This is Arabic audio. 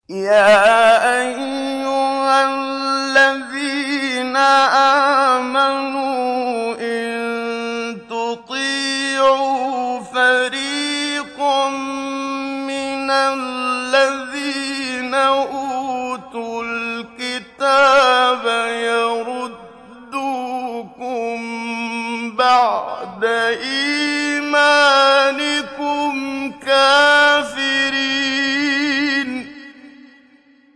يَا أَيُّهَا الَّذِينَ آمَنُوا إِن تُطِيعُوا فَرِيقًا مِّنَ الَّذِينَ أُوتُوا الْكِتَابَ يَرُدُّوكُم بَعْدَ إِيمَانِكُمْ كَافِرِينَ